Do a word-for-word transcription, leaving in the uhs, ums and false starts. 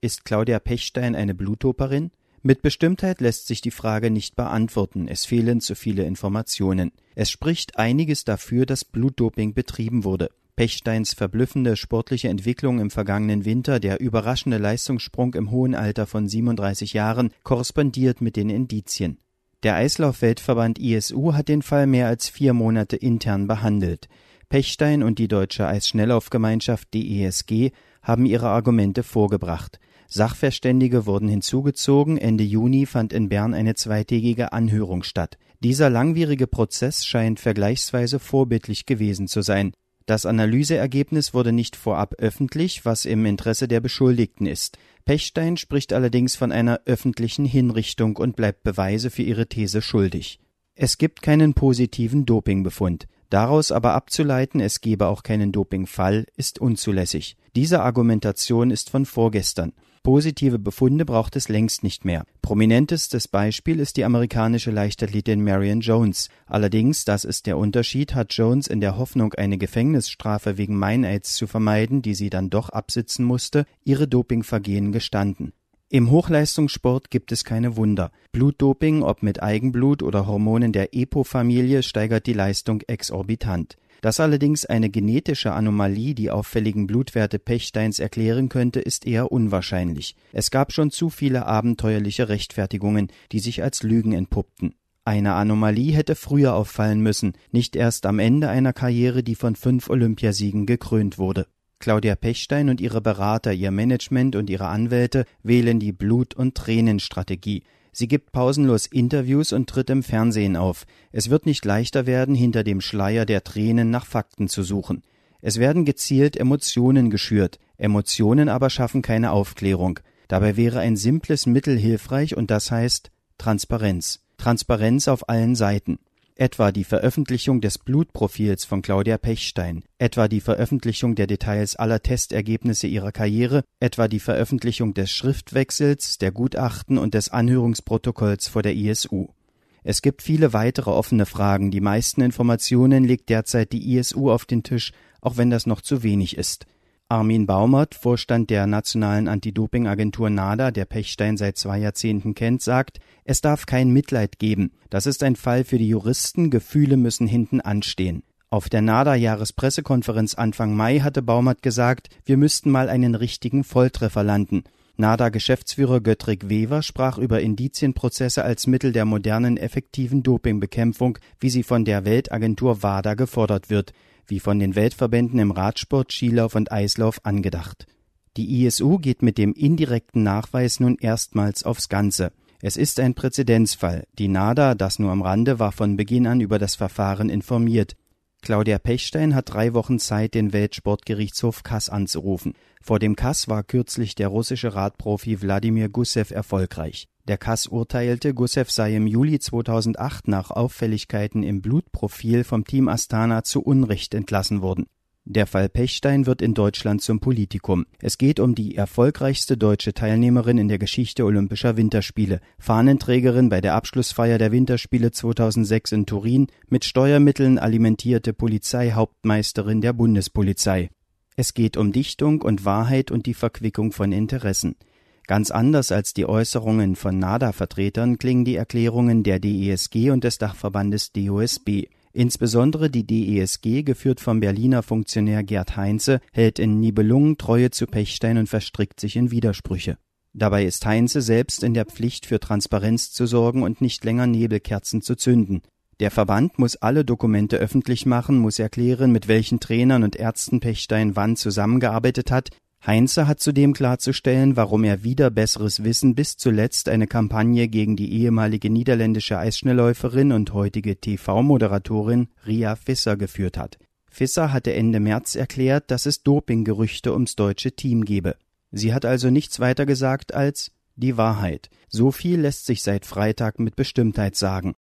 Ist Claudia Pechstein eine Blutdoperin? Mit Bestimmtheit lässt sich die Frage nicht beantworten, es fehlen zu viele Informationen. Es spricht einiges dafür, dass Blutdoping betrieben wurde. Pechsteins verblüffende sportliche Entwicklung im vergangenen Winter, der überraschende Leistungssprung im hohen Alter von siebenunddreißig Jahren, korrespondiert mit den Indizien. Der Eislauf-Weltverband I S U hat den Fall mehr als vier Monate intern behandelt. Pechstein und die Deutsche Eisschnelllaufgemeinschaft D E S G haben ihre Argumente vorgebracht. Sachverständige wurden hinzugezogen, Ende Juni fand in Bern eine zweitägige Anhörung statt. Dieser langwierige Prozess scheint vergleichsweise vorbildlich gewesen zu sein. Das Analyseergebnis wurde nicht vorab öffentlich, was im Interesse der Beschuldigten ist. Pechstein spricht allerdings von einer öffentlichen Hinrichtung und bleibt Beweise für ihre These schuldig. Es gibt keinen positiven Dopingbefund. Daraus aber abzuleiten, es gebe auch keinen Dopingfall, ist unzulässig. Diese Argumentation ist von vorgestern. Positive Befunde braucht es längst nicht mehr. Prominentestes Beispiel ist die amerikanische Leichtathletin Marion Jones. Allerdings, das ist der Unterschied, hat Jones in der Hoffnung, eine Gefängnisstrafe wegen Meineids zu vermeiden, die sie dann doch absitzen musste, ihre Dopingvergehen gestanden. Im Hochleistungssport gibt es keine Wunder. Blutdoping, ob mit Eigenblut oder Hormonen der E P O-Familie, steigert die Leistung exorbitant. Dass allerdings eine genetische Anomalie die auffälligen Blutwerte Pechsteins erklären könnte, ist eher unwahrscheinlich. Es gab schon zu viele abenteuerliche Rechtfertigungen, die sich als Lügen entpuppten. Eine Anomalie hätte früher auffallen müssen, nicht erst am Ende einer Karriere, die von fünf Olympiasiegen gekrönt wurde. Claudia Pechstein und ihre Berater, ihr Management und ihre Anwälte wählen die Blut- und Tränenstrategie. Sie gibt pausenlos Interviews und tritt im Fernsehen auf. Es wird nicht leichter werden, hinter dem Schleier der Tränen nach Fakten zu suchen. Es werden gezielt Emotionen geschürt. Emotionen aber schaffen keine Aufklärung. Dabei wäre ein simples Mittel hilfreich und das heißt Transparenz. Transparenz auf allen Seiten. Etwa die Veröffentlichung des Blutprofils von Claudia Pechstein, etwa die Veröffentlichung der Details aller Testergebnisse ihrer Karriere, etwa die Veröffentlichung des Schriftwechsels, der Gutachten und des Anhörungsprotokolls vor der I S U. Es gibt viele weitere offene Fragen, die meisten Informationen legt derzeit die I S U auf den Tisch, auch wenn das noch zu wenig ist. Armin Baumert, Vorstand der nationalen Anti-Doping-Agentur NADA, der Pechstein seit zwei Jahrzehnten kennt, sagt, es darf kein Mitleid geben. Das ist ein Fall für die Juristen, Gefühle müssen hinten anstehen. Auf der NADA-Jahrespressekonferenz Anfang Mai hatte Baumert gesagt, wir müssten mal einen richtigen Volltreffer landen. NADA-Geschäftsführer Göttrig Wever sprach über Indizienprozesse als Mittel der modernen, effektiven Dopingbekämpfung, wie sie von der Weltagentur WADA gefordert wird, wie von den Weltverbänden im Radsport, Skilauf und Eislauf angedacht. Die I S U geht mit dem indirekten Nachweis nun erstmals aufs Ganze. Es ist ein Präzedenzfall. Die NADA, das nur am Rande, war von Beginn an über das Verfahren informiert. Claudia Pechstein hat drei Wochen Zeit, den Weltsportgerichtshof K A S anzurufen. Vor dem K A S war kürzlich der russische Radprofi Wladimir Gussew erfolgreich. Der K A S urteilte, Gussew sei im Juli zweitausendacht nach Auffälligkeiten im Blutprofil vom Team Astana zu Unrecht entlassen worden. Der Fall Pechstein wird in Deutschland zum Politikum. Es geht um die erfolgreichste deutsche Teilnehmerin in der Geschichte Olympischer Winterspiele, Fahnenträgerin bei der Abschlussfeier der Winterspiele zweitausendsechs in Turin, mit Steuermitteln alimentierte Polizeihauptmeisterin der Bundespolizei. Es geht um Dichtung und Wahrheit und die Verquickung von Interessen. Ganz anders als die Äußerungen von NADA-Vertretern klingen die Erklärungen der D E S G und des Dachverbandes D O S B. Insbesondere die D E S G, geführt vom Berliner Funktionär Gerd Heinze, hält in Nibelungen Treue zu Pechstein und verstrickt sich in Widersprüche. Dabei ist Heinze selbst in der Pflicht, für Transparenz zu sorgen und nicht länger Nebelkerzen zu zünden. Der Verband muss alle Dokumente öffentlich machen, muss erklären, mit welchen Trainern und Ärzten Pechstein wann zusammengearbeitet hat. Heinze hat zudem klarzustellen, warum er wider besseres Wissen bis zuletzt eine Kampagne gegen die ehemalige niederländische Eisschnellläuferin und heutige T V-Moderatorin Ria Visser geführt hat. Visser hatte Ende März erklärt, dass es Dopinggerüchte ums deutsche Team gebe. Sie hat also nichts weiter gesagt als die Wahrheit. So viel lässt sich seit Freitag mit Bestimmtheit sagen.